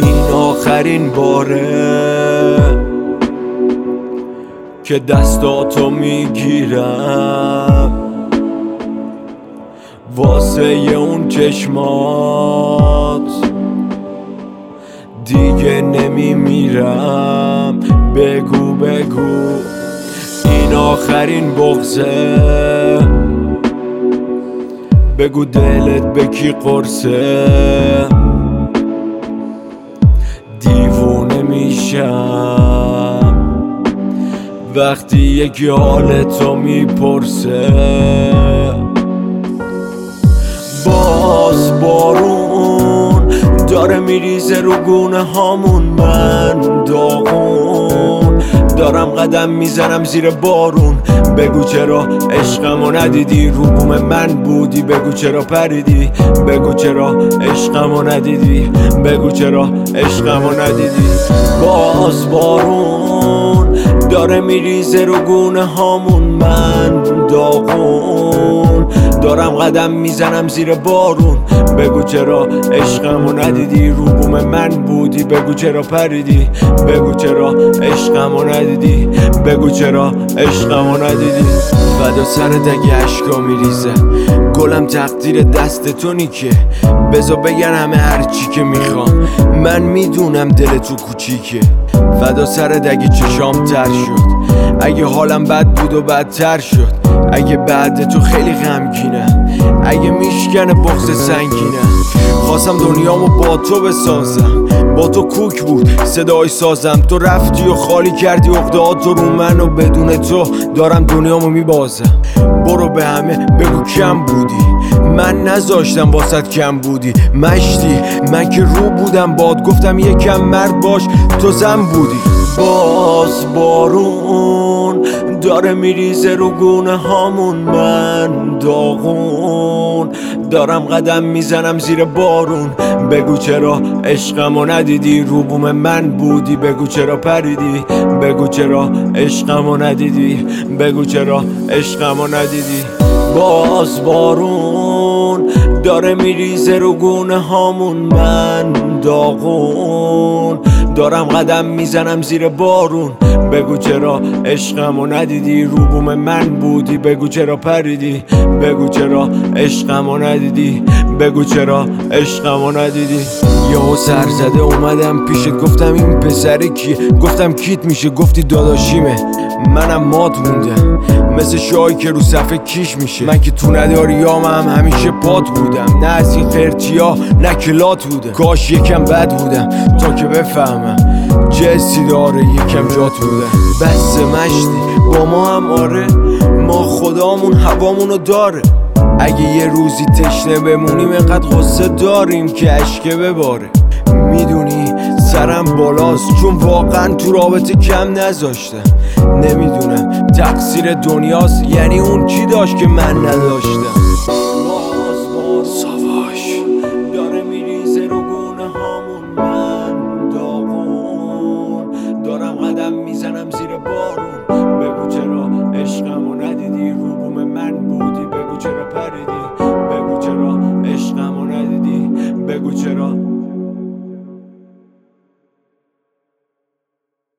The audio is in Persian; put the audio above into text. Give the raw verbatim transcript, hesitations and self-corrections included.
این آخرین باره که دستاتو میگیرم واسه اون چشمات دیگه نمیمیرم. بگو بگو این آخرین بغضه، بگو دلت به کی قرصه. دیوونه میشم وقتی یکی حالتو میپرسه. باز بارون داره میریزه رو گونه هامون، من داغون دارم قدم میزنم زیر بارون. بگو چرا عشقمو ندیدی، رو بوم من بودی. بگو چرا پریدی، بگو چرا عشقمو ندیدی، بگو چرا عشقمو ندیدی. باز بارون داره میریزه رو گونه هامون، من داغون دارم قدم میزنم زیر بارون. بگو چرا عشقمو ندیدی، رو بوم من بودی. بگو چرا پریدی، بگو چرا عشقمو ندیدی، بگو چرا عشقمو ندیدی. فدا سرت اگه عشقا میریزه، گلم تقدیر دست تو نیکه. بذار بگن همه هرچی که میخوام، من میدونم دل تو کوچیکه. فدا سرت اگه چشام تر شد، اگه حالم بد بود و بدتر شد، اگه بعد تو خیلی غمگینم، اگه میشکنه بغض سنگینم. خواستم دنیامو با تو بسازم، با تو کوک بود صدای سازم. تو رفتی و خالی کردی عقده‌هاتو رو من و بدون تو دارم دنیامو میبازم. برو به همه بگو کم بودی، من نذاشتم واسط کم بودی. مشتی من که رو بودم باد، گفتم یکم مرد باش تو زن بودی. باز بارون داره میریزه رو گونه هامون، من داغون دارم قدم میزنم زیر بارون. بگو چرا عشقمو ندیدی، رو بوم من بودی. بگو چرا پریدی، بگو چرا عشقمو ندیدی، بگو چرا عشقمو ندیدی. باز بارون داره میریزه رو گونه هامون، من داغون دارم قدم میزنم زیر بارون. بگو چرا عشقمو ندیدی، رو بوم من بودی. بگو چرا پریدی، بگو چرا عشقمو ندیدی، بگو چرا عشقمو ندیدی. یهو سرزده اومدم پیشت، گفتم این پسر کیه، گفتم کیت میشه، گفتی داداشیمه. منم مات موندم مثل شایی که رو صفحه کیش میشه. من که تو نداریام هم همیشه پات بودم، نه از این خرتیا نه کلات بوده. کاش یکم بد بودم تا که بفهمم جسی داره یکم جات بوده. بس مشتی با ما هم آره، ما خدامون هوامونو داره. اگه یه روزی تشنه بمونیم اینقدر غصه داریم که اشکه بباره. میدونی سرم بالاست چون واقعا تو رابطه کم نذاشتم. نمیدونم تقصیر دنیاست، یعنی اون کی داشت که من نداشتم. ساواش داره میریزه رو گونه هامون، من داغون دارم قدم میزنم زیر بارون. بگو چرا عشقمو ندیدی، رو بوم من بودی. بگو چرا پریدی، بگو چرا عشقمو ندیدی، بگو چرا